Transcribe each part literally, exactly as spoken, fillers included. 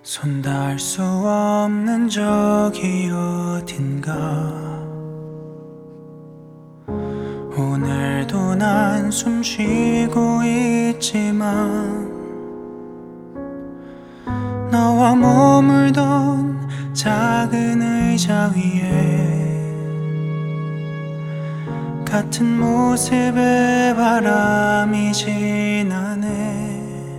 손 닿을 수 없는 저기 어딘가 오늘도 난 숨 쉬고 있지만 너와 머물던 작은 의자 위에 같은 모습의 바람이 지나네.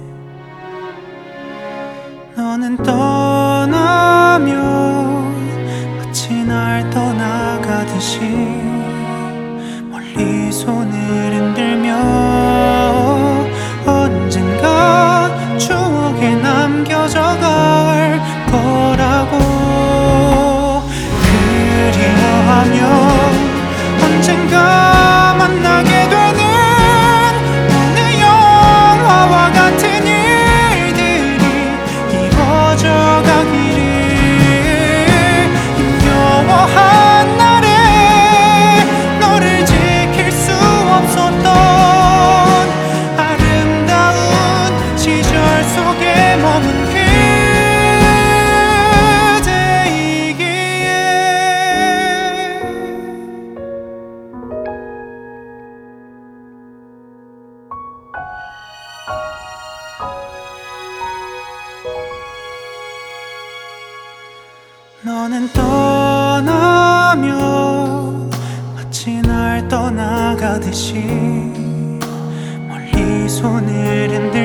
너는 떠나면 마치 날 떠나가듯이 멀리 손을 흔들며 언젠가 추억에 남겨져갈 거라고 그리워하며 언젠가 만나게 되는 오늘 영화와 같은 가기를 힘겨워한 날에 너를 지킬 수 없었던 아름다운 시절 속에 머문 그대이기에 너는 떠나며 마치 날 떠나가듯이 멀리 손을 흔들